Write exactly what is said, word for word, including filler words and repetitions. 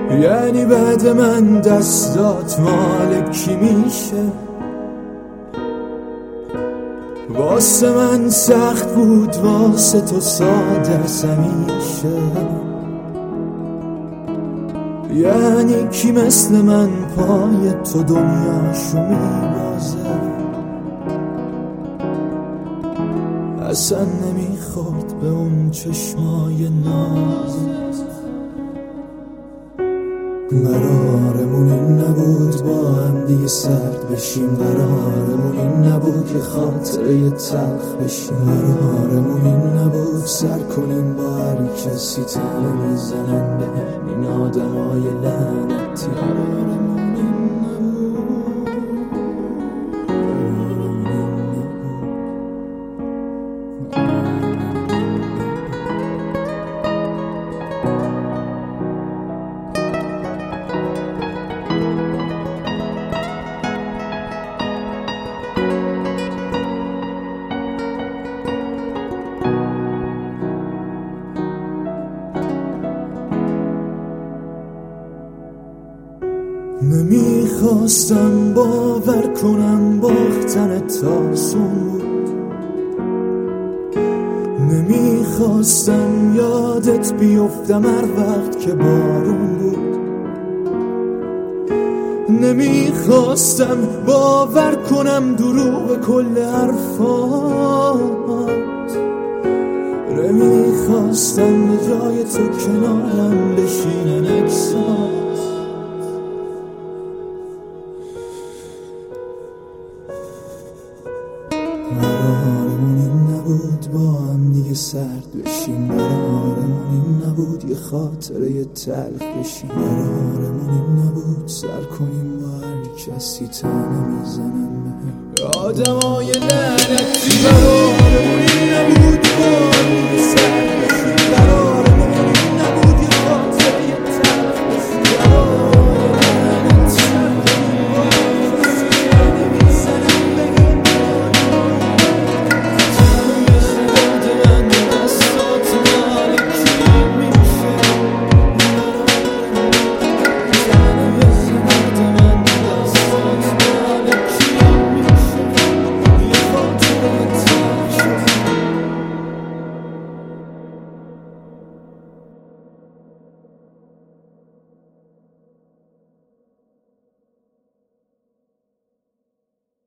یعنی بعد من دستات مال کی میشه؟ واسه من سخت بود، واسه تو ساده است همیشه. یعنی کی مثل من پای تو دنیاشو میبازه؟ اصلا نمیخورد به اون چشمای نازت. قرارمون این نبود با هم دیگه سرد بشیم، قرارمون این نبود که خاطره تلخ بشیم، قرارمون این نبود سر کنیم با هر کسی تنه میزنن به این آدمای لعنتی. قرارمون این نمیخواستم باور کنم باختنت آسون بود، نمیخواستم یادت بیفتم هر وقت که بارون بود، نمیخواستم باور کنم دروغ کل حرفات، نمیخواستم به جای تو کنارم بشینن عکسات. قرارمون این نبود با هم دیگه سرد بشیم، قرارمون این نبود یه خاطره تلخ بشیم، قرارمون این نبود سر کنیم با هر کسی تنه میزنن به آدمای لعنتی. قرارمون این نبود با هم